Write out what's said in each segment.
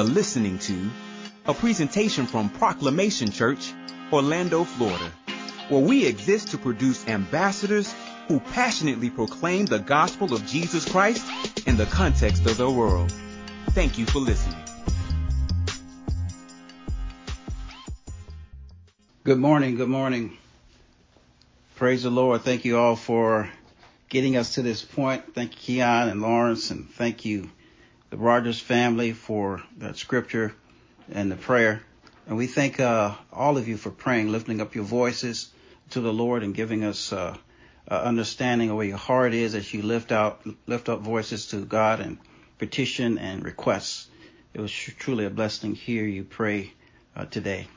listening to a presentation from Proclamation Church, Orlando, Florida, where we exist to produce ambassadors who passionately proclaim the gospel of Jesus Christ in the context of the world. Thank you for listening. Good morning. Good morning. Praise the Lord. Thank you all for getting us to this point. Thank you, Keon and Lawrence, and thank you, the Rogers family, for that scripture and the prayer. And we thank all of you for praying, lifting up your voices to the Lord and giving us understanding of where your heart is as you lift up voices to God and petition and requests. It was truly a blessing to hear you pray today.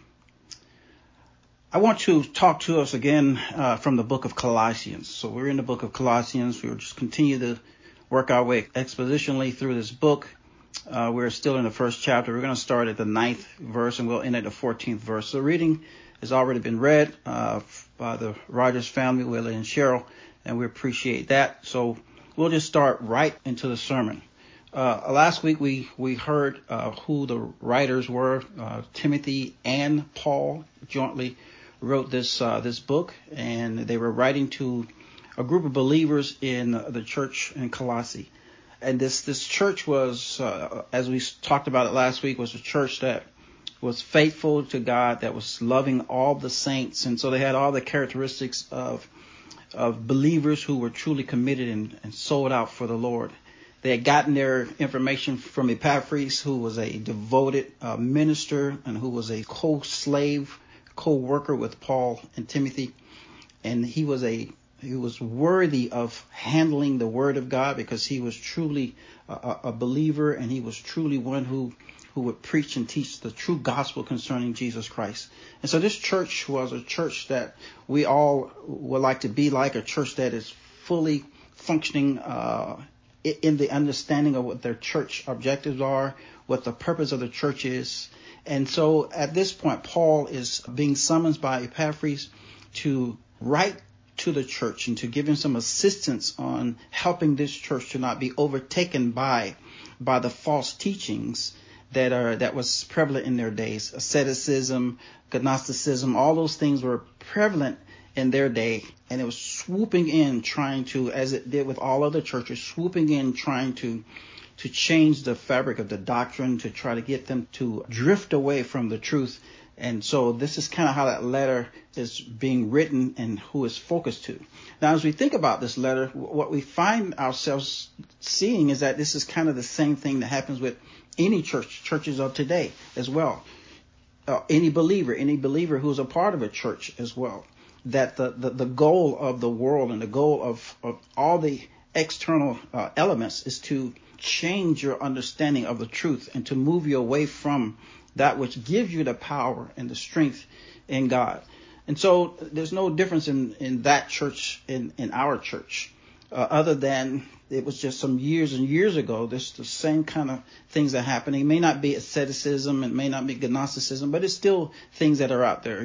I want to talk to us again from the book of Colossians. So we're in the book of Colossians. We'll just continue to work our way expositionally through this book. We're still in the first chapter. We're going to start at the 9th verse and we'll end at the 14th verse. So reading has already been read by the Rogers family, Willie and Cheryl, and we appreciate that. So we'll just start right into the sermon. Last week we heard who the writers were. Timothy and Paul jointly wrote this book, and they were writing to a group of believers in the church in Colossae. And this church was, as we talked about it last week, was a church that was faithful to God, that was loving all the saints. And so they had all the characteristics of believers who were truly committed and sold out for the Lord. They had gotten their information from Epaphras, who was a devoted minister and who was a co-slave, co-worker with Paul and Timothy. And he was worthy of handling the word of God because he was truly a believer, and he was truly one who would preach and teach the true gospel concerning Jesus Christ. And so this church was a church that we all would like to be like, a church that is fully functioning in the understanding of what their church objectives are, what the purpose of the church is. And so at this point, Paul is being summoned by Epaphras to write to the church and to give him some assistance on helping this church to not be overtaken by the false teachings that was prevalent in their days. Asceticism, Gnosticism, all those things were prevalent in their day, and it was swooping in, trying to, as it did with all other churches, swooping in, trying to change the fabric of the doctrine, to try to get them to drift away from the truth. And so this is kind of how that letter is being written and who it's focused to. Now, as we think about this letter, what we find ourselves seeing is that this is kind of the same thing that happens with any churches of today as well. Any believer who's a part of a church as well. That the goal of the world and the goal of all the external elements is to change your understanding of the truth and to move you away from that which gives you the power and the strength in God. And so there's no difference in that church, in our church, other than it was just some years and years ago. There's the same kind of things are happening. It may not be asceticism, it may not be Gnosticism, but it's still things that are out there,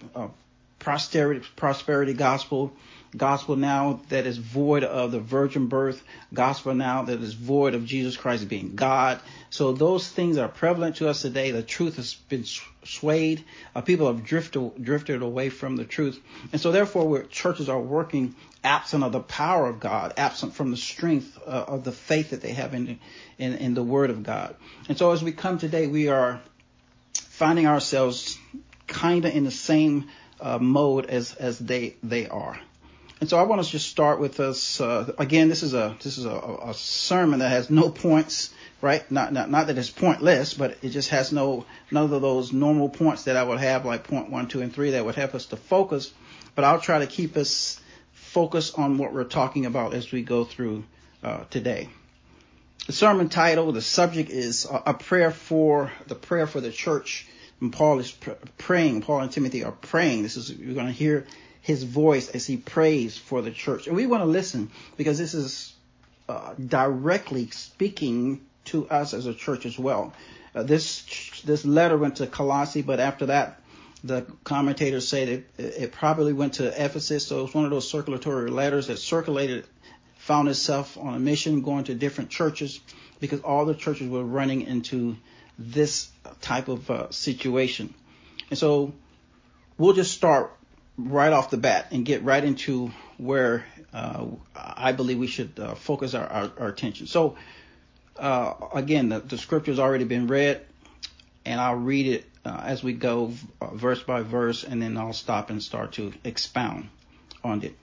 prosperity gospel now that is void of the virgin birth, gospel now that is void of Jesus Christ being God. So those things are prevalent to us today. The truth has been swayed. People have drifted away from the truth. And so therefore churches are working absent of the power of God, absent from the strength of the faith that they have in the word of God. And so as we come today, we are finding ourselves kind of in the same mode as they are. And so I want to just start with us. Again, this is a sermon that has no points, right? Not that it's pointless, but it just has none of those normal points that I would have, like point 1, 2, and 3, that would help us to focus. But I'll try to keep us focused on what we're talking about as we go through today. The sermon title, the subject is a prayer for the church. And Paul is praying. Paul and Timothy are praying. You're going to hear his voice as he prays for the church. And we want to listen because this is directly speaking to us as a church as well. This letter went to Colossae, but after that, the commentators say that it probably went to Ephesus. So it's one of those circulatory letters that circulated, found itself on a mission going to different churches because all the churches were running into this type of situation. And so we'll just start right off the bat and get right into where I believe we should focus our attention. So again, the scripture has already been read, and I'll read it as we go verse by verse, and then I'll stop and start to expound on it.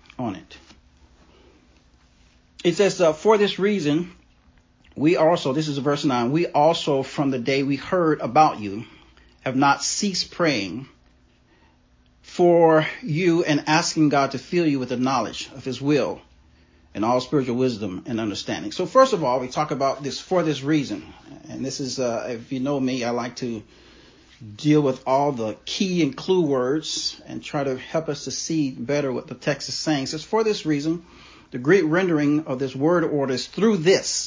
It says, for this reason, we also, this is verse 9, we also from the day we heard about you have not ceased praying for you and asking God to fill you with the knowledge of his will and all spiritual wisdom and understanding. So first of all, we talk about this for this reason. And this is, if you know me, I like to deal with all the key and clue words and try to help us to see better what the text is saying. It says, for this reason, the Greek rendering of this word order is through this.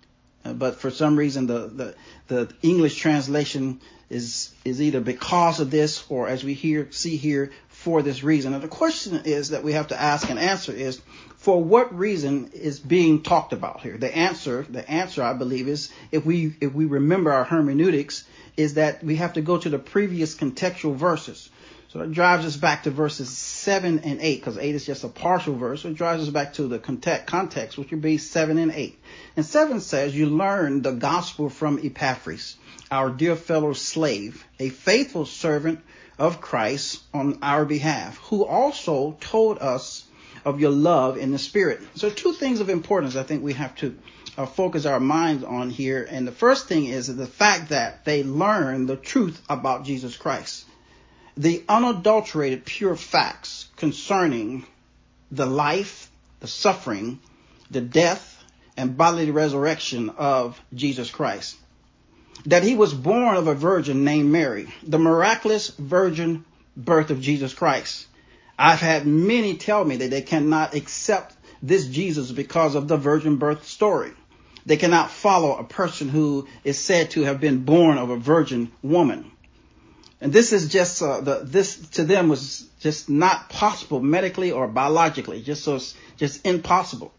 But for some reason, the English translation is either because of this, or as we see here, for this reason. And the question is that we have to ask and answer is, for what reason is being talked about here? The answer, I believe, is if we remember our hermeneutics, is that we have to go to the previous contextual verses. So that drives us back to verses 7 and 8, because 8 is just a partial verse. So it drives us back to the context, which would be 7 and 8. And 7 says, you learned the gospel from Epaphras, our dear fellow slave, a faithful servant of Christ on our behalf, who also told us of your love in the Spirit. So two things of importance I think we have to focus our minds on here. And the first thing is the fact that they learned the truth about Jesus Christ. The unadulterated pure facts concerning the life, the suffering, the death, and bodily resurrection of Jesus Christ. That he was born of a virgin named Mary, the miraculous virgin birth of Jesus Christ. I've had many tell me that they cannot accept this Jesus because of the virgin birth story. They cannot follow a person who is said to have been born of a virgin woman. And this is just, this to them was just not possible medically or biologically, just impossible.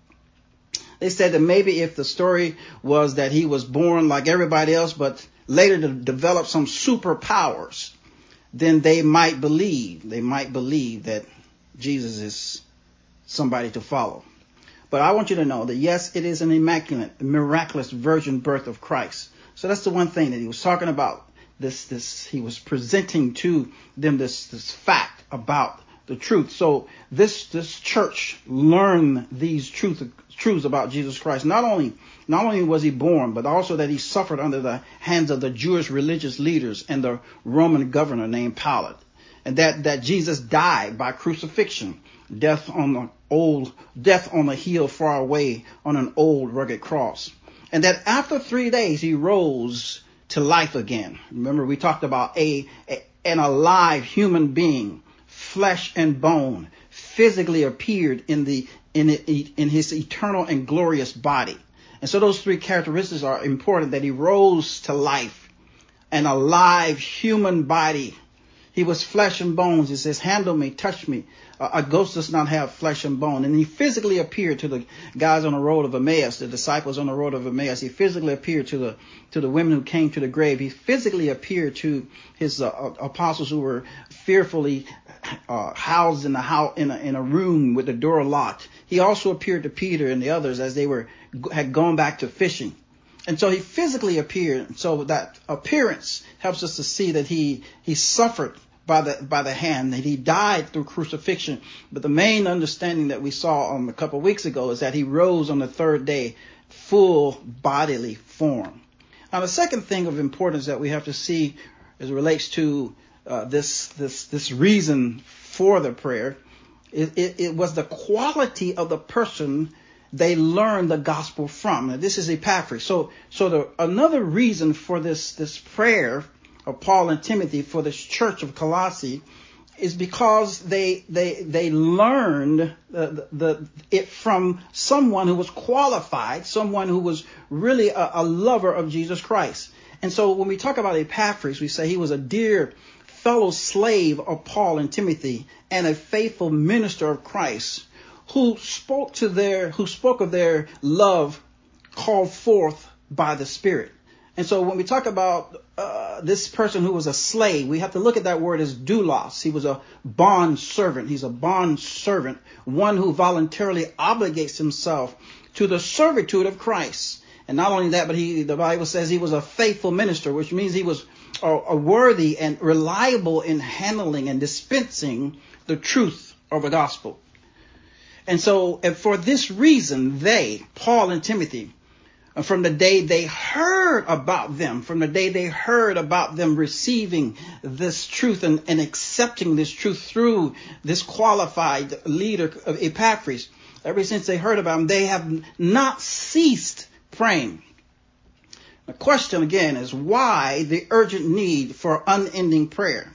They said that maybe if the story was that he was born like everybody else, but later to develop some superpowers, then they might believe that Jesus is somebody to follow. But I want you to know that yes, it is an immaculate, miraculous virgin birth of Christ. So that's the one thing that he was talking about. He was presenting to them this fact about the truth. So this church learned these truths about Jesus Christ. Not only was he born, but also that he suffered under the hands of the Jewish religious leaders and the Roman governor named Pilate, and that Jesus died by crucifixion, death on the hill far away on an old rugged cross, and that after 3 days he rose to life again. Remember, we talked about an alive human being, flesh and bone, physically appeared in his eternal and glorious body. And so those three characteristics are important, that he rose to life, an alive human body. He was flesh and bones. It says, handle me, touch me. A ghost does not have flesh and bone. And he physically appeared to the guys on the road of Emmaus, the disciples on the road of Emmaus. He physically appeared to the women who came to the grave. He physically appeared to his apostles who were fearfully housed in a room with the door locked. He also appeared to Peter and the others as they had gone back to fishing. And so he physically appeared. So that appearance helps us to see that he suffered by the hand, that he died through crucifixion. But the main understanding that we saw a couple of weeks ago is that he rose on the third day, full bodily form. Now, the second thing of importance that we have to see as it relates to this reason for the prayer, it was the quality of the person they learned the gospel from. Now, this is Epaphras. So another reason for this prayer of Paul and Timothy for this church of Colossae is because they learned it from someone who was qualified, someone who was really a lover of Jesus Christ. And so when we talk about Epaphras, we say he was a dear fellow slave of Paul and Timothy and a faithful minister of Christ who spoke of their love called forth by the Spirit. And so when we talk about this person who was a slave, we have to look at that word as doulos. He was a bond servant. He's a bond servant, one who voluntarily obligates himself to the servitude of Christ. And not only that, but the Bible says he was a faithful minister, which means he was a worthy and reliable in handling and dispensing the truth of the gospel. And so, and for this reason, they, Paul and Timothy, from the day they heard about them, receiving this truth and accepting this truth through this qualified leader of Epaphras, ever since they heard about him, they have not ceased praying. The question again is, why the urgent need for unending prayer?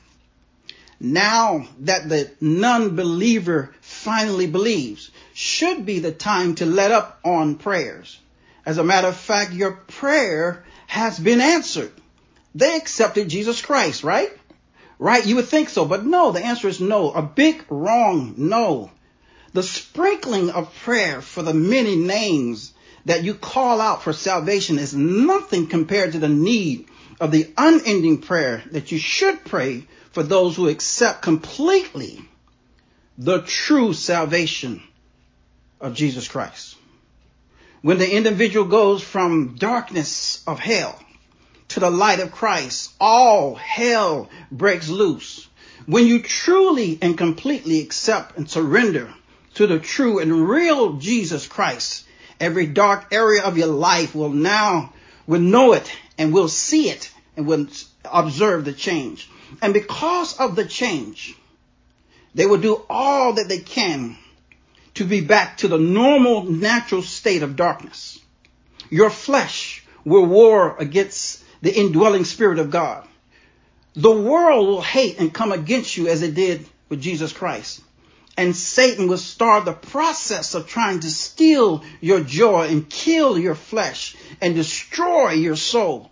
Now that the non-believer finally believes, should be the time to let up on prayers. As a matter of fact, your prayer has been answered. They accepted Jesus Christ, right? Right? You would think so, but no, the answer is no. A big wrong no. The sprinkling of prayer for the many names that you call out for salvation is nothing compared to the need of the unending prayer that you should pray for those who accept completely the true salvation of Jesus Christ. When the individual goes from darkness of hell to the light of Christ, all hell breaks loose. When you truly and completely accept and surrender to the true and real Jesus Christ, every dark area of your life will know it and will see it and will observe the change. And because of the change, they will do all that they can to be back to the normal natural state of darkness. Your flesh will war against the indwelling Spirit of God. The world will hate and come against you as it did with Jesus Christ. And Satan will start the process of trying to steal your joy and kill your flesh and destroy your soul.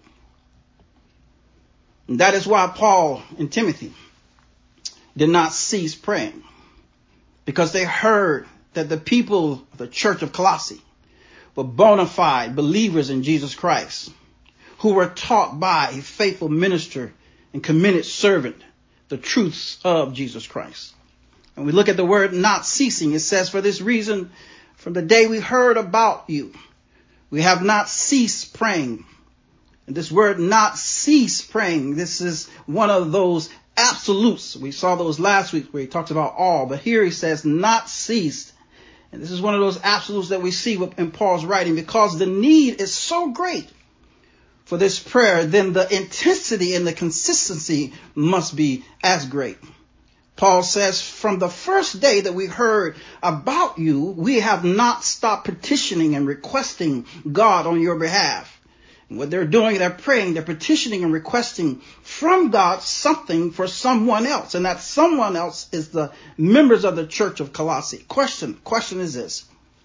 And that is why Paul and Timothy did not cease praying, because they heard that the people of the church of Colossae were bona fide believers in Jesus Christ, who were taught by a faithful minister and committed servant the truths of Jesus Christ. And we look at the word not ceasing. It says, for this reason, from the day we heard about you, we have not ceased praying. And this word not cease praying, this is one of those absolutes. We saw those last week where he talks about all, but here he says not ceased. And this is one of those absolutes that we see in Paul's writing, because the need is so great for this prayer, then the intensity and the consistency must be as great. Paul says, from the first day that we heard about you, we have not stopped petitioning and requesting God on your behalf. And what they're doing, they're praying, they're petitioning and requesting from God something for someone else. And that someone else is the members of the church of Colossae. Question is this.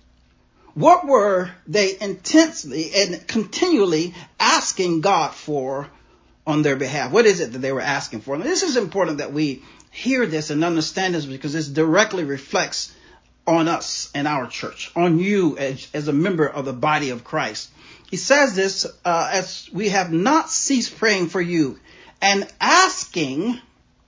What were they intensely and continually asking God for on their behalf? What is it that they were asking for? Now, this is important that we hear this and understand this, because this directly reflects on us and our church, on you as a member of the body of Christ. He says this, as we have not ceased praying for you and asking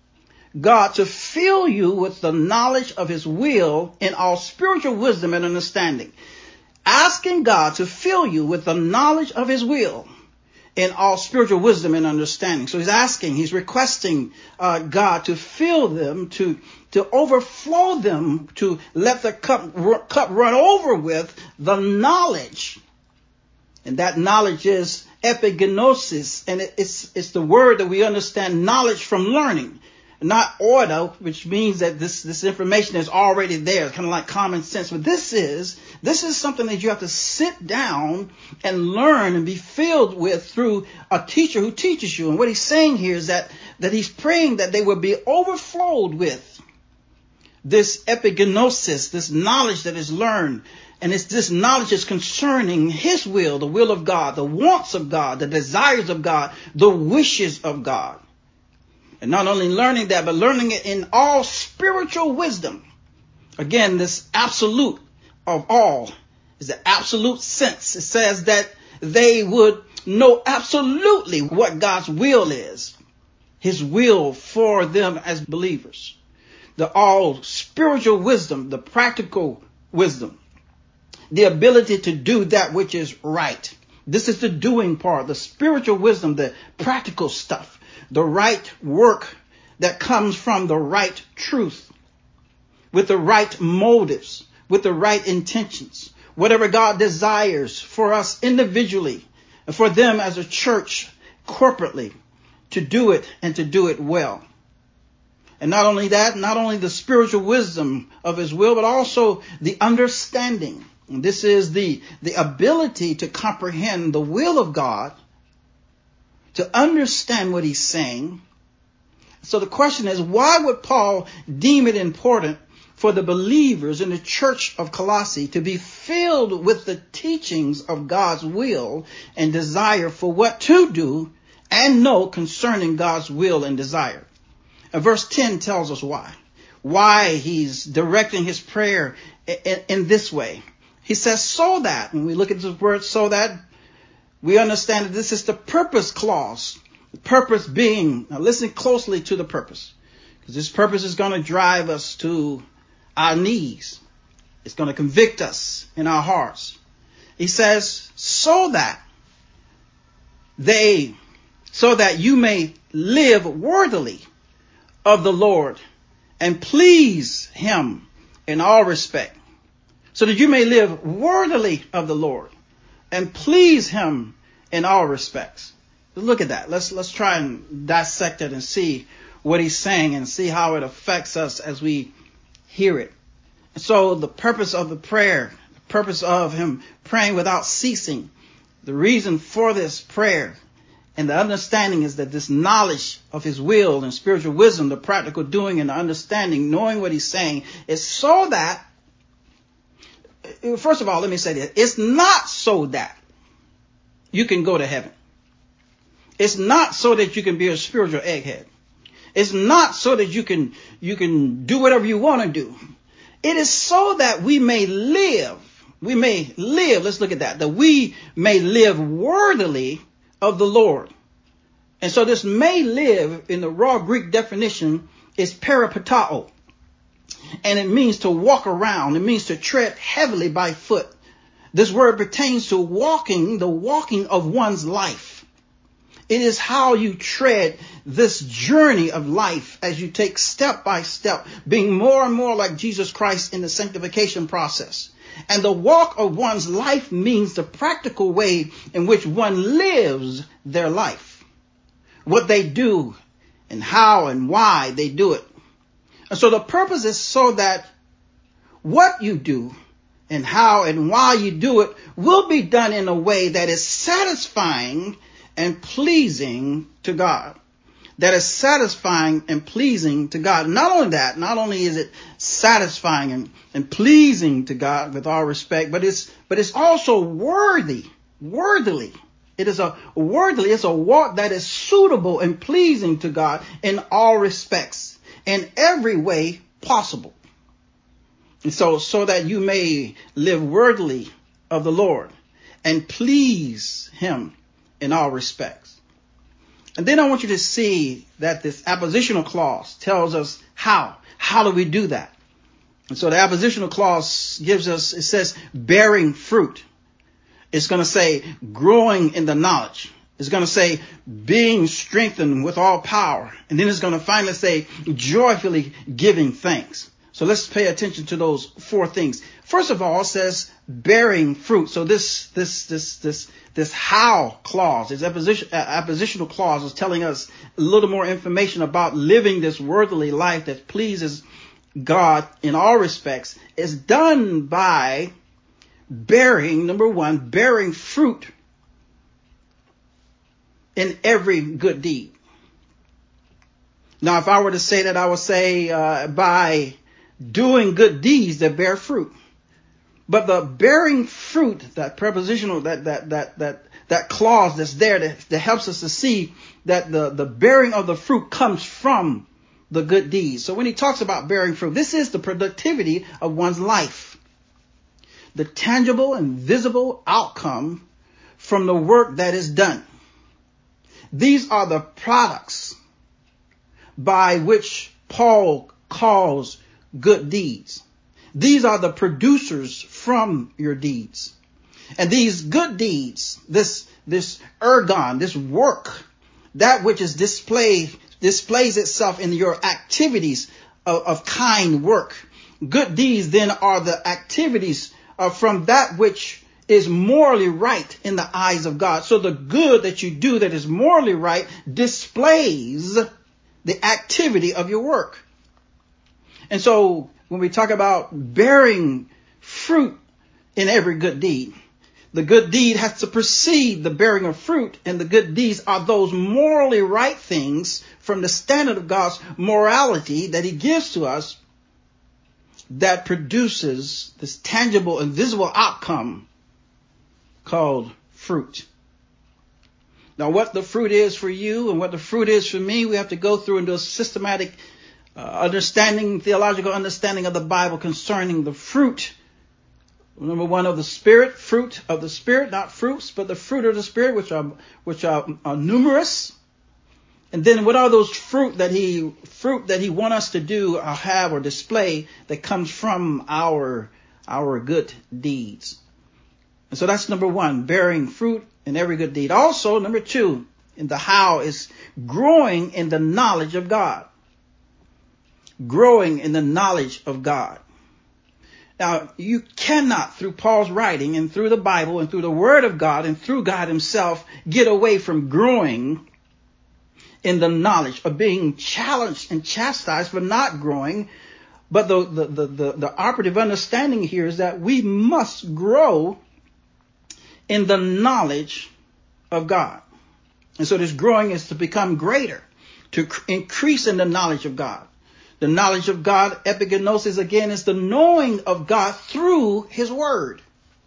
God to fill you with the knowledge of his will in all spiritual wisdom and understanding. Asking God to fill you with the knowledge of his will in all spiritual wisdom and understanding. So he's requesting God to fill them, to overflow them, to let the cup run over with the knowledge. And that knowledge is epigenosis, and it's the word that we understand knowledge from learning, not order, which means that this information is already there. It's kind of like common sense. But this is something that you have to sit down and learn and be filled with through a teacher who teaches you. And what he's saying here is that he's praying that they will be overflowed with this epigenosis, this knowledge that is learned. And this knowledge is concerning his will, the will of God, the wants of God, the desires of God, the wishes of God. And not only learning that, but learning it in all spiritual wisdom. Again, this absolute of all is the absolute sense. It says that they would know absolutely what God's will is, his will for them as believers. The all spiritual wisdom, the practical wisdom, the ability to do that which is right. This is the doing part, the spiritual wisdom, the practical stuff, the right work that comes from the right truth, with the right motives, with the right intentions. Whatever God desires for us individually and for them as a church corporately to do it and to do it well. And not only that, not only the spiritual wisdom of his will, but also the understanding. And this is the ability to comprehend the will of God, to understand what he's saying. So the question is, why would Paul deem it important for the believers in the church of Colossae to be filled with the teachings of God's will and desire for what to do and know concerning God's will and desire? And verse 10 tells us why. Why he's directing his prayer in this way. He says, so that, when we look at this word, so that, we understand that this is the purpose clause. The purpose being, now listen closely to the purpose, because this purpose is going to drive us to our knees. It's going to convict us in our hearts. He says, so that you may live worthily of the Lord and please him in all respect. So that you may live worthily of the Lord and please him in all respects. Look at that. Let's try and dissect it and see what he's saying and see how it affects us as we hear it. And so the purpose of the prayer, the purpose of him praying without ceasing, the reason for this prayer and the understanding is that this knowledge of his will and spiritual wisdom, the practical doing and the understanding, knowing what he's saying, is so that, first of all, let me say this. It's not so that you can go to heaven. It's not so that you can be a spiritual egghead. It's not so that you can do whatever you want to do. It is so that we may live. We may live. Let's look at that. That we may live worthily of the Lord. And so this may live in the raw Greek definition is peripatao. And it means to walk around. It means to tread heavily by foot. This word pertains to walking, the walking of one's life. It is how you tread this journey of life as you take step by step, being more and more like Jesus Christ in the sanctification process. And the walk of one's life means the practical way in which one lives their life, what they do and how and why they do it. And so the purpose is so that what you do and how and why you do it will be done in a way that is satisfying and pleasing to God. That is satisfying and pleasing to God. Not only that, not only is it satisfying and pleasing to God with all respect, but it's also worthily. It's a walk that is suitable and pleasing to God in all respects, in every way possible. And so that you may live worthily of the Lord and please him in all respects. And then I want you to see that this appositional clause tells us how. How do we do that? And so the appositional clause gives us, it says, bearing fruit. It's going to say growing in the knowledge. It's going to say being strengthened with all power. And then it's going to finally say joyfully giving thanks. So let's pay attention to those four things. First of all, it says bearing fruit. So this how clause, this appositional clause is telling us a little more information about living this worthily life that pleases God in all respects. Is done by bearing, number one, bearing fruit in every good deed. Now, if I were to say that, I would say by doing good deeds that bear fruit. But the bearing fruit, that prepositional, that clause that's there that helps us to see that the bearing of the fruit comes from the good deeds. So when he talks about bearing fruit, this is the productivity of one's life. The tangible and visible outcome from the work that is done. These are the products by which Paul calls good deeds. These are the producers from your deeds. And these good deeds, this ergon, this work, that which is displays itself in your activities of kind work. Good deeds then are the activities from that which is morally right in the eyes of God. So the good that you do that is morally right displays the activity of your work. And so when we talk about bearing fruit in every good deed, the good deed has to precede the bearing of fruit, and the good deeds are those morally right things from the standard of God's morality that he gives to us that produces this tangible and visible outcome called fruit. Now, what the fruit is for you and what the fruit is for me, we have to go through and do a systematic theological understanding of the Bible concerning the fruit. Number one, of the Spirit, fruit of the Spirit, not fruits, but the fruit of the Spirit, which are numerous. And then what are those fruit that he want us to do or have or display that comes from our good deeds? And so that's number one, bearing fruit in every good deed. Also, number two, in the how is growing in the knowledge of God. Growing in the knowledge of God. Now, you cannot, through Paul's writing and through the Bible and through the Word of God and through God himself, get away from growing in the knowledge of being challenged and chastised for not growing. But the operative understanding here is that we must grow in the knowledge of God. And so this growing is to become greater, to increase in the knowledge of God. The knowledge of God, epigenosis, again, is the knowing of God through his word.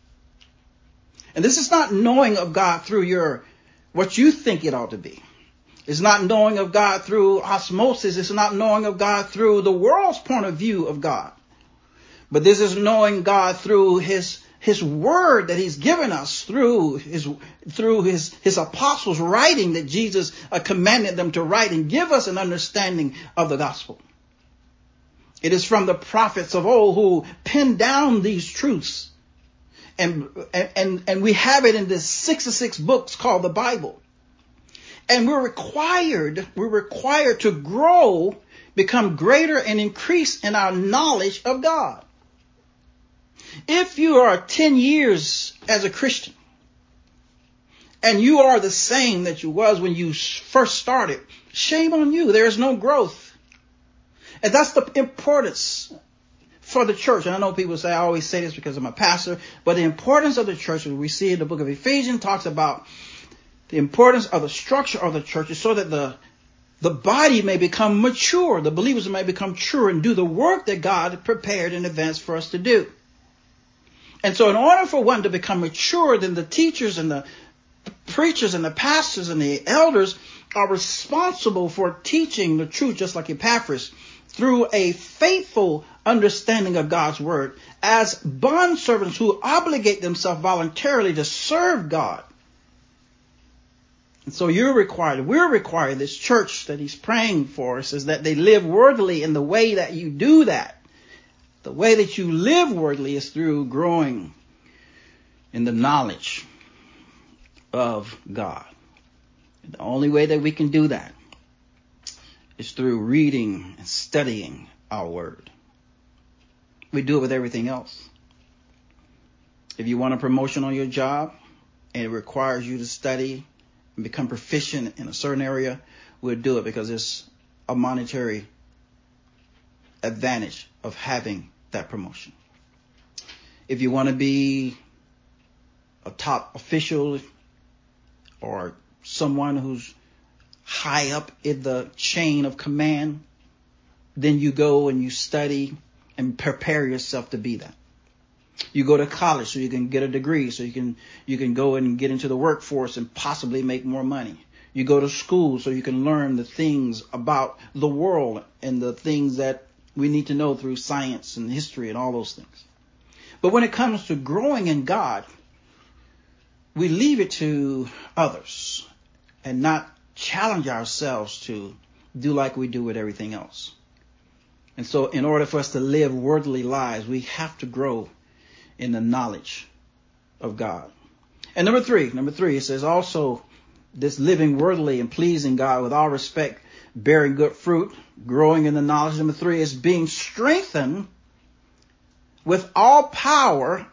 And this is not knowing of God through what you think it ought to be. It's not knowing of God through osmosis. It's not knowing of God through the world's point of view of God. But this is knowing God through his word that he's given us, through his apostles writing that Jesus commanded them to write and give us an understanding of the gospel. It is from the prophets of old who penned down these truths. And we have it in the 66 books called the Bible. And we're required to grow, become greater and increase in our knowledge of God. If you are 10 years as a Christian and you are the same that you was when you first started, shame on you. There is no growth. And that's the importance for the church. And I know people say, I always say this because I'm a pastor, but the importance of the church, as we see in the book of Ephesians, talks about the importance of the structure of the church is so that the body may become mature, the believers may become mature and do the work that God prepared in advance for us to do. And so in order for one to become mature, then the teachers and the preachers and the pastors and the elders are responsible for teaching the truth, just like Epaphras, through a faithful understanding of God's word as bondservants who obligate themselves voluntarily to serve God. And so we're required, this church that he's praying for us, is that they live worthily in the way that you do that. The way that you live worthily is through growing in the knowledge of God. And the only way that we can do that is through reading and studying our word. We do it with everything else. If you want a promotion on your job and it requires you to study and become proficient in a certain area, we'll do it because it's a monetary advantage of having that promotion. If you want to be a top official or someone who's high up in the chain of command, then you go and you study and prepare yourself to be that. You go to college so you can get a degree, so you can go and get into the workforce and possibly make more money. You go to school so you can learn the things about the world and the things that we need to know through science and history and all those things. But when it comes to growing in God, we leave it to others and not challenge ourselves to do like we do with everything else. And so in order for us to live worldly lives, we have to grow in the knowledge of God. And number three, it says also this living worthily and pleasing God with all respect, bearing good fruit, growing in the knowledge. Number three is being strengthened with all power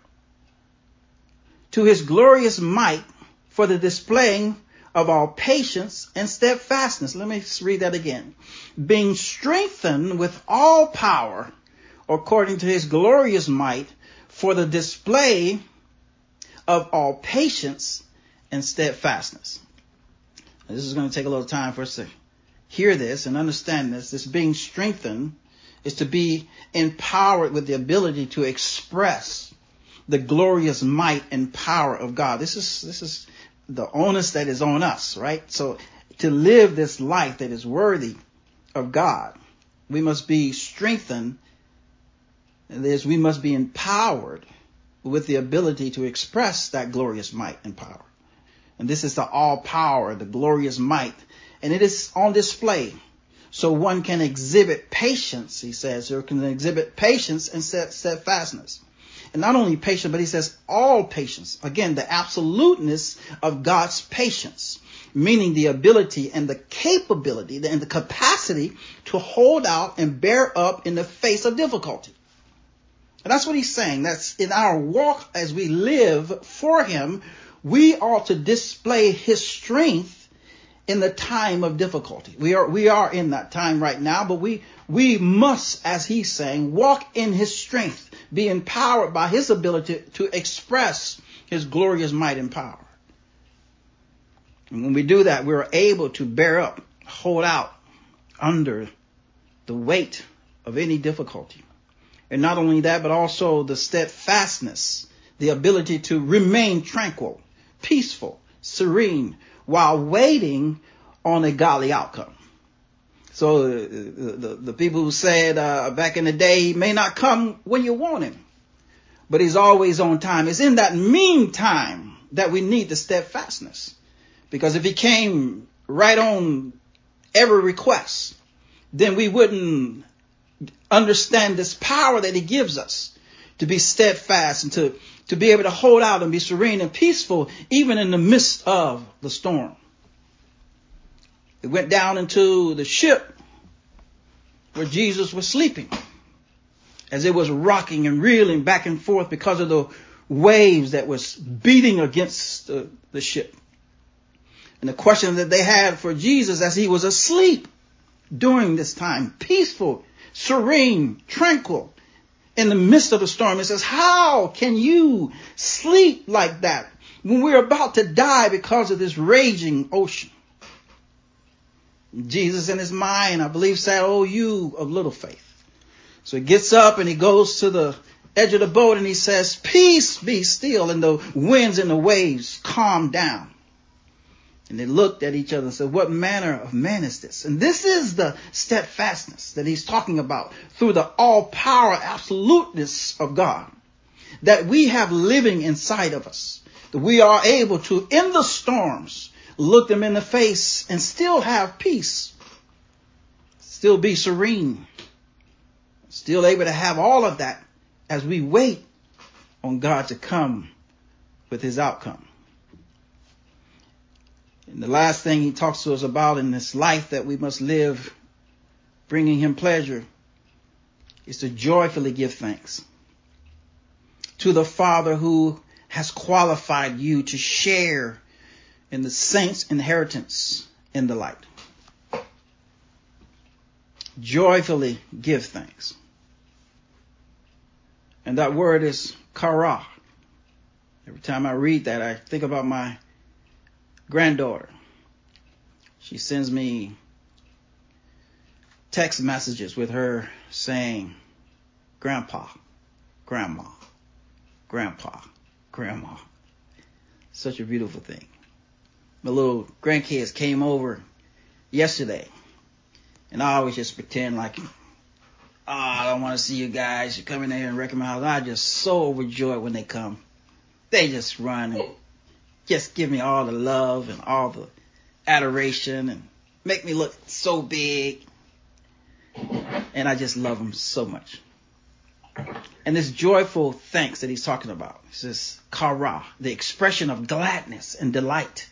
to his glorious might for the displaying of all patience and steadfastness. Let me read that again. Being strengthened with all power according to his glorious might for the display of all patience and steadfastness. This is going to take a little time for us to hear this and understand this. This being strengthened is to be empowered with the ability to express the glorious might and power of God. This is the onus that is on us, right? So to live this life that is worthy of God, we must be strengthened. And we must be empowered with the ability to express that glorious might and power. And this is the all power, the glorious might. And it is on display. So one can exhibit patience, he says, or can exhibit patience and steadfastness. And not only patience, but he says all patience. Again, the absoluteness of God's patience, meaning the ability and the capability and the capacity to hold out and bear up in the face of difficulty. And that's what he's saying. That's in our walk as we live for him, we ought to display his strength in the time of difficulty. We are in that time right now, but we must, as he's saying, walk in his strength, be empowered by his ability to express his glorious might and power. And when we do that, we're able to bear up, hold out under the weight of any difficulty. And not only that, but also the steadfastness, the ability to remain tranquil, peaceful, serene, while waiting on a godly outcome. So the people who said back in the day, he may not come when you want him, but he's always on time. It's in that meantime that we need the steadfastness. Because if he came right on every request, then we wouldn't understand this power that he gives us to be steadfast and to be able to hold out and be serene and peaceful, even in the midst of the storm. It went down into the ship where Jesus was sleeping as it was rocking and reeling back and forth because of the waves that was beating against the ship. And the question that they had for Jesus as he was asleep during this time, peaceful, serene, tranquil, in the midst of the storm, it says, how can you sleep like that when we're about to die because of this raging ocean? Jesus in his mind, I believe, said, oh, you of little faith. So he gets up and he goes to the edge of the boat and he says, peace, be still. And the winds and the waves calm down. And they looked at each other and said, what manner of man is this? And this is the steadfastness that he's talking about through the all-power absoluteness of God that we have living inside of us. That we are able to, in the storms, look them in the face and still have peace, still be serene, still able to have all of that as we wait on God to come with his outcome. And the last thing he talks to us about in this life that we must live, bringing him pleasure, is to joyfully give thanks to the Father who has qualified you to share in the saints' inheritance in the light. Joyfully give thanks. And that word is kara. Every time I read that, I think about my granddaughter. She sends me text messages with her saying, Grandpa, Grandma, Grandpa, Grandma. Such a beautiful thing. My little grandkids came over yesterday, and I always just pretend like, I don't want to see you guys. You're coming in here and wrecking my house. I'm just so overjoyed when they come. They just run and just give me all the love and all the adoration and make me look so big. And I just love him so much. And this joyful thanks that he's talking about, this is kara, the expression of gladness and delight,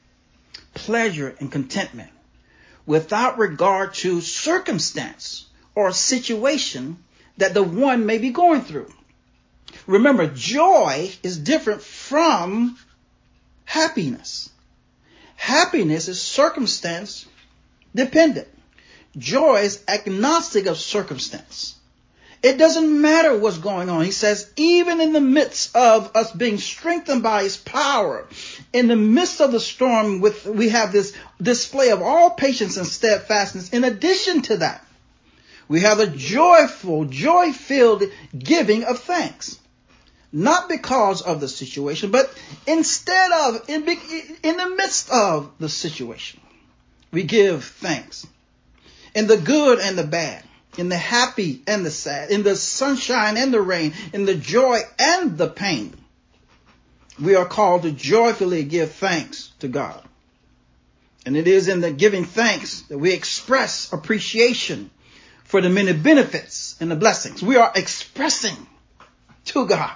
pleasure and contentment, without regard to circumstance or situation that the one may be going through. Remember, joy is different from happiness. Happiness is circumstance dependent. Joy is agnostic of circumstance. It doesn't matter what's going on. He says, even in the midst of us being strengthened by his power, in the midst of the storm, we have this display of all patience and steadfastness. In addition to that, we have a joyful, joy-filled giving of thanks. Not because of the situation, but instead of, in the midst of the situation, we give thanks. In the good and the bad, in the happy and the sad, in the sunshine and the rain, in the joy and the pain, we are called to joyfully give thanks to God. And it is in the giving thanks that we express appreciation for the many benefits and the blessings. We are expressing to God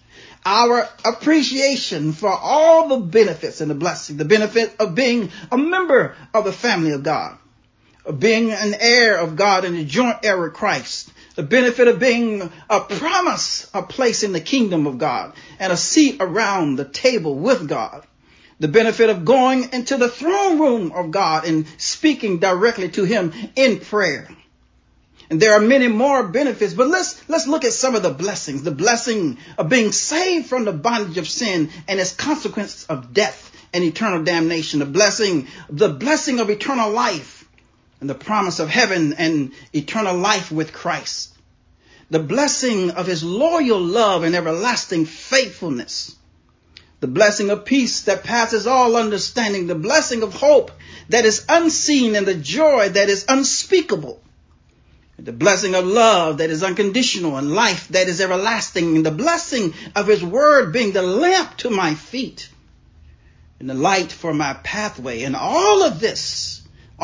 our appreciation for all the benefits and the blessings, the benefit of being a member of the family of God, of being an heir of God and a joint heir with Christ, the benefit of being a promise, a place in the kingdom of God and a seat around the table with God, the benefit of going into the throne room of God and speaking directly to him in prayer. And there are many more benefits, but let's look at some of the blessings. The blessing of being saved from the bondage of sin and its consequences of death and eternal damnation. The blessing of eternal life and the promise of heaven and eternal life with Christ. The blessing of his loyal love and everlasting faithfulness. The blessing of peace that passes all understanding. The blessing of hope that is unseen and the joy that is unspeakable. The blessing of love that is unconditional and life that is everlasting. And the blessing of his word being the lamp to my feet and the light for my pathway. And all of this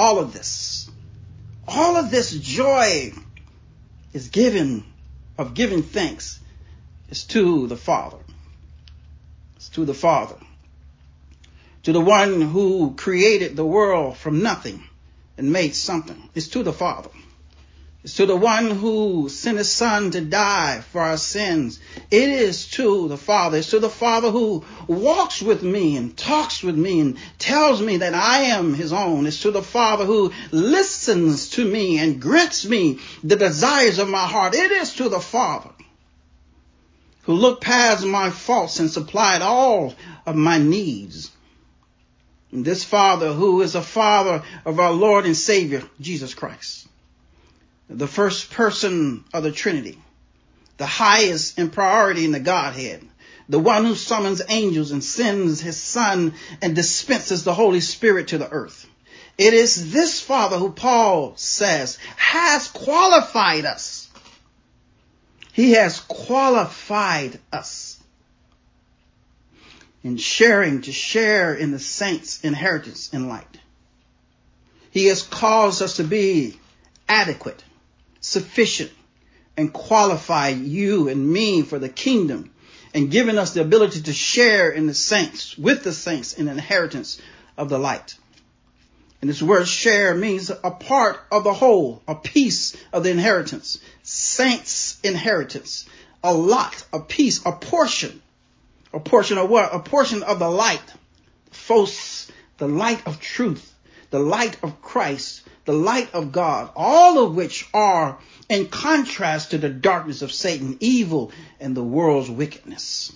joy is giving thanks is to the Father. It's to the Father. To the one who created the world from nothing and made something. It's to the Father. It's to the one who sent his son to die for our sins. It is to the Father. It's to the Father who walks with me and talks with me and tells me that I am his own. It's to the Father who listens to me and grants me the desires of my heart. It is to the Father who looked past my faults and supplied all of my needs. And this Father who is a Father of our Lord and Savior, Jesus Christ. The first person of the Trinity, the highest in priority in the Godhead, the one who summons angels and sends his Son and dispenses the Holy Spirit to the earth. It is this Father who Paul says has qualified us. He has qualified us in to share in the saints' inheritance in light. He has caused us to be adequate, sufficient, and qualified you and me for the kingdom, and given us the ability to share in the saints, with the saints, in the inheritance of the light. And this word share means a part of the whole, a piece of the inheritance, saints' inheritance, a lot, a piece, a portion of what? A portion of the light, phos, the light of truth, the light of Christ, the light of God, all of which are in contrast to the darkness of Satan, evil, and the world's wickedness.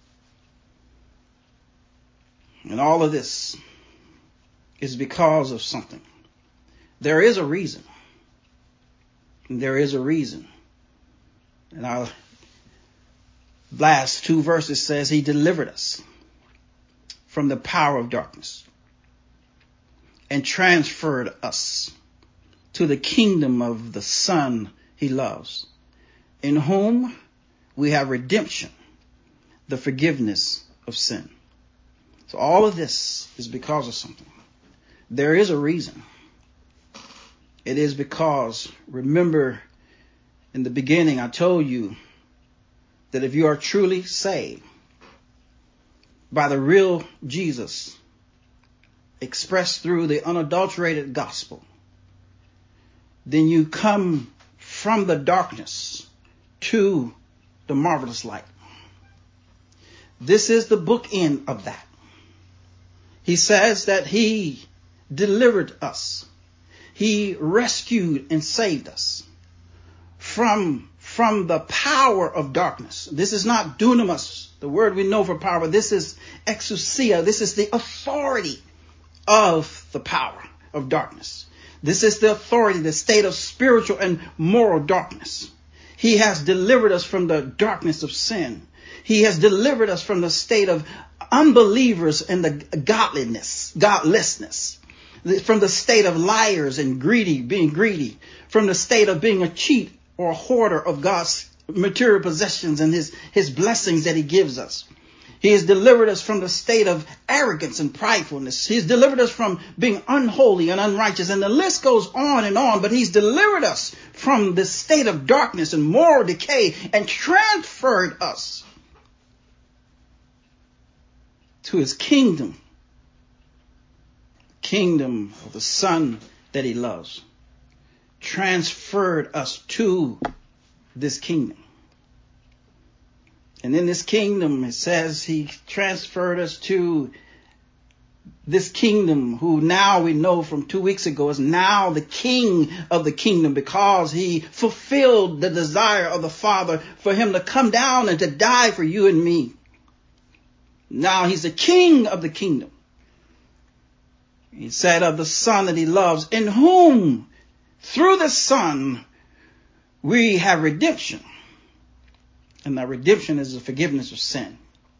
And all of this is because of something. There is a reason. There is a reason. And our last two verses says he delivered us from the power of darkness and transferred us to the kingdom of the Son he loves, in whom we have redemption, the forgiveness of sin. So all of this is because of something. There is a reason. It is because, remember, in the beginning I told you that if you are truly saved by the real Jesus, expressed through the unadulterated gospel, then you come from the darkness to the marvelous light. This is the bookend of that. He says that he delivered us. He rescued and saved us from the power of darkness. This is not dunamis, the word we know for power, but this is exousia. This is the authority of the power of darkness. This is the authority, the state of spiritual and moral darkness. He has delivered us from the darkness of sin. He has delivered us from the state of unbelievers and the godlessness, from the state of liars and being greedy, from the state of being a cheat or a hoarder of God's material possessions and his blessings that he gives us. He has delivered us from the state of arrogance and pridefulness. He's delivered us from being unholy and unrighteous. And the list goes on and on. But he's delivered us from the state of darkness and moral decay and transferred us to his kingdom. Kingdom of the Son that he loves. Transferred us to this kingdom. And in this kingdom, it says he transferred us to this kingdom, who now we know from 2 weeks ago is now the king of the kingdom, because he fulfilled the desire of the Father for him to come down and to die for you and me. Now he's the king of the kingdom. He said of the Son that he loves, in whom through the Son we have redemption. And that redemption is the forgiveness of sin.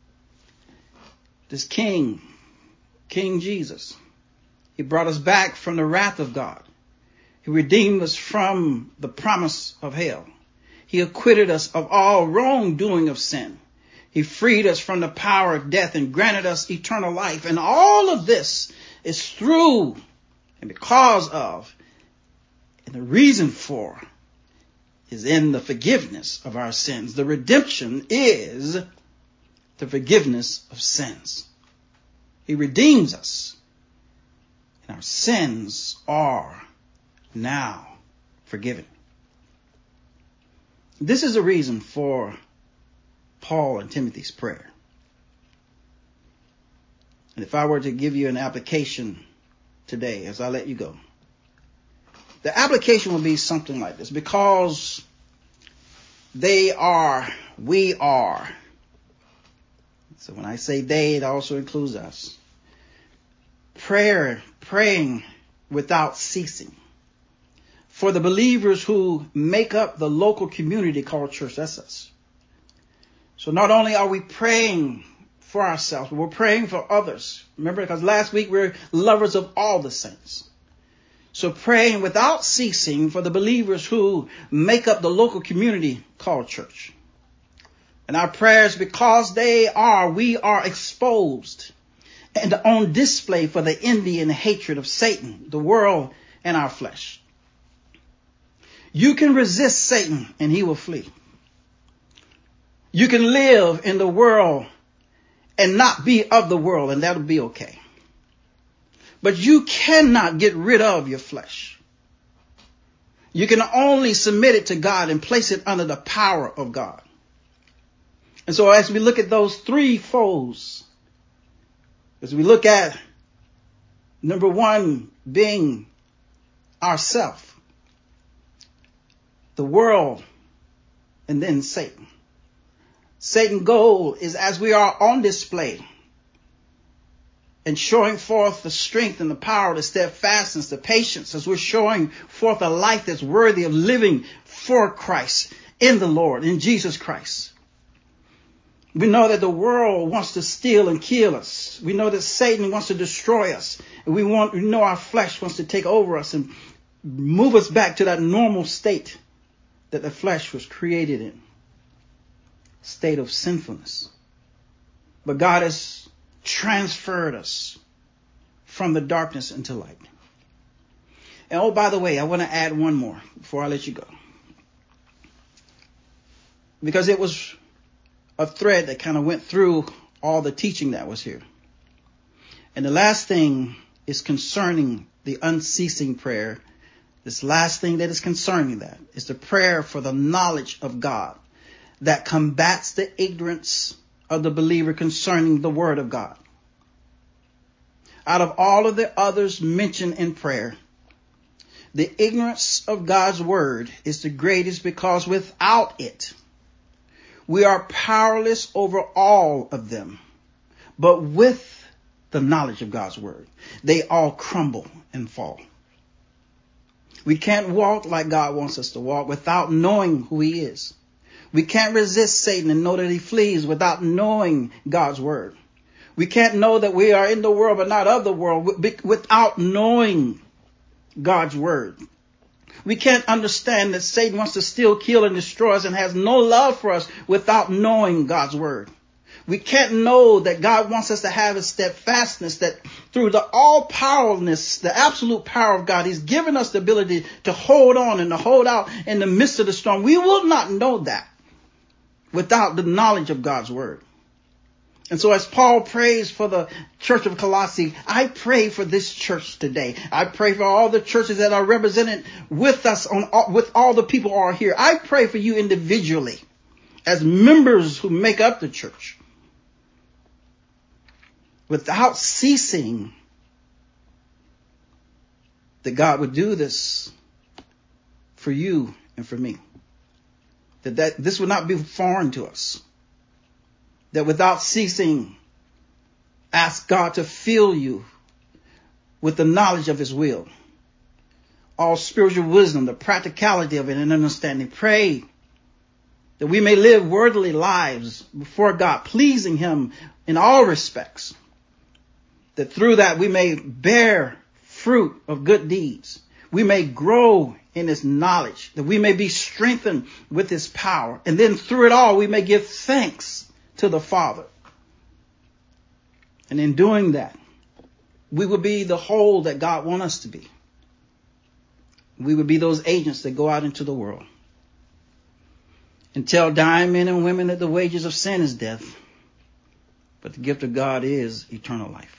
This King Jesus, he brought us back from the wrath of God. He redeemed us from the promise of hell. He acquitted us of all wrongdoing of sin. He freed us from the power of death and granted us eternal life. And all of this is through and because of and the reason for is in the forgiveness of our sins. The redemption is the forgiveness of sins. He redeems us, and our sins are now forgiven. This is the reason for Paul and Timothy's prayer. And if I were to give you an application today as I let you go, the application would be something like this. Because we are. So when I say they, it also includes us. Praying without ceasing. For the believers who make up the local community called church, that's us. So not only are we praying for ourselves, but we're praying for others. Remember, because last week we were lovers of all the saints. So praying without ceasing for the believers who make up the local community called church. And our prayers, because we are exposed and on display for the envy and hatred of Satan, the world, and our flesh. You can resist Satan and he will flee. You can live in the world and not be of the world, and that'll be okay. But you cannot get rid of your flesh. You can only submit it to God and place it under the power of God. And so as we look at those three foes, as we look at number one being ourself, the world, and then Satan. Satan's goal is, as we are on display and showing forth the strength and the power, the steadfastness, the patience, as we're showing forth a life that's worthy of living for Christ, in the Lord, in Jesus Christ. We know that the world wants to steal and kill us. We know that Satan wants to destroy us. And we know our flesh wants to take over us and move us back to that normal state that the flesh was created in. State of sinfulness. But God has transferred us from the darkness into light. And oh, by the way, I want to add one more before I let you go. Because it was a thread that kind of went through all the teaching that was here. And the last thing is concerning the unceasing prayer. This last thing that is concerning that is the prayer for the knowledge of God that combats the ignorance of the believer concerning the word of God. Out of all of the others mentioned in prayer, the ignorance of God's word is the greatest, because without it, we are powerless over all of them. But with the knowledge of God's word, they all crumble and fall. We can't walk like God wants us to walk without knowing who he is. We can't resist Satan and know that he flees without knowing God's word. We can't know that we are in the world but not of the world without knowing God's word. We can't understand that Satan wants to steal, kill, and destroy us and has no love for us without knowing God's word. We can't know that God wants us to have a steadfastness, that through the all-powerfulness, the absolute power of God, he's given us the ability to hold on and to hold out in the midst of the storm. We will not know that without the knowledge of God's word. And so as Paul prays for the church of Colossae, I pray for this church today. I pray for all the churches that are represented with us, with all the people who are here. I pray for you individually as members who make up the church, without ceasing, that God would do this for you and for me. That this would not be foreign to us. That without ceasing, ask God to fill you with the knowledge of his will. All spiritual wisdom, the practicality of it, and understanding. Pray that we may live worldly lives before God, pleasing him in all respects. That through that we may bear fruit of good deeds. We may grow in his knowledge, that we may be strengthened with his power. And then through it all, we may give thanks to the Father. And in doing that, we will be the whole that God wants us to be. We would be those agents that go out into the world and tell dying men and women that the wages of sin is death, but the gift of God is eternal life.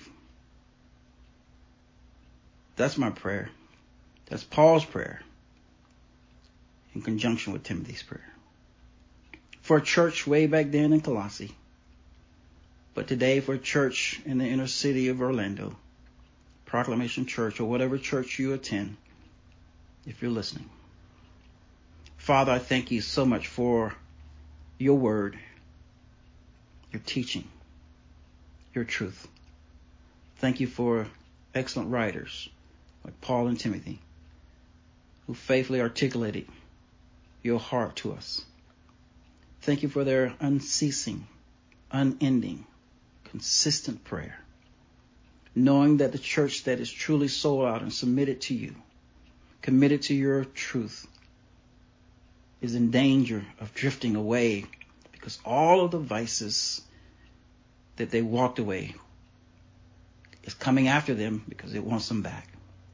That's my prayer. That's Paul's prayer in conjunction with Timothy's prayer. For a church way back then in Colossae, but today for a church in the inner city of Orlando, Proclamation Church, or whatever church you attend, if you're listening. Father, I thank you so much for your word, your teaching, your truth. Thank you for excellent writers like Paul and Timothy, who faithfully articulated your heart to us. Thank you for their unceasing, unending, consistent prayer, knowing that the church that is truly sold out and submitted to you, committed to your truth, is in danger of drifting away because all of the vices that they walked away is coming after them because it wants them back.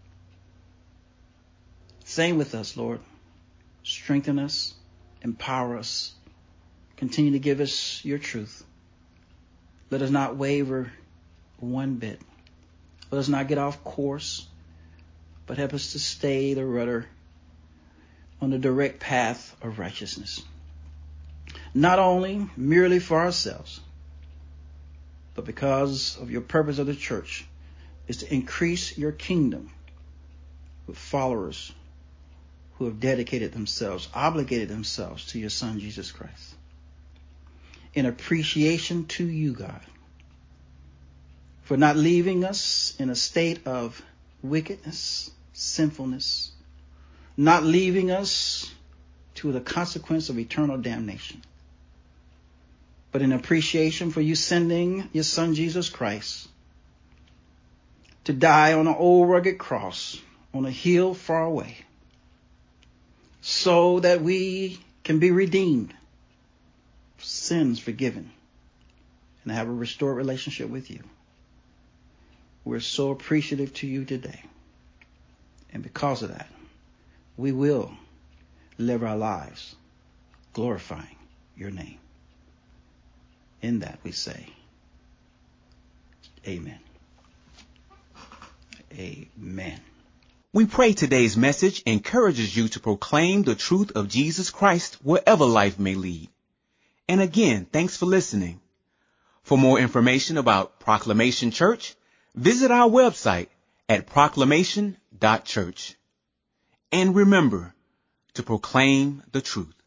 Same with us, Lord. Strengthen us, empower us, continue to give us your truth. Let us not waver one bit. Let us not get off course, but help us to stay the rudder on the direct path of righteousness. Not only merely for ourselves, but because of your purpose of the church is to increase your kingdom with followers who have dedicated themselves, obligated themselves to your Son, Jesus Christ. In appreciation to you, God, for not leaving us in a state of wickedness, sinfulness, not leaving us to the consequence of eternal damnation, but in appreciation for you sending your Son, Jesus Christ, to die on an old rugged cross on a hill far away, so that we can be redeemed, sins forgiven, and have a restored relationship with you. We're so appreciative to you today. And because of that, we will live our lives glorifying your name. In that we say, amen. Amen. We pray today's message encourages you to proclaim the truth of Jesus Christ wherever life may lead. And again, thanks for listening. For more information about Proclamation Church, visit our website at proclamation.church. And remember to proclaim the truth.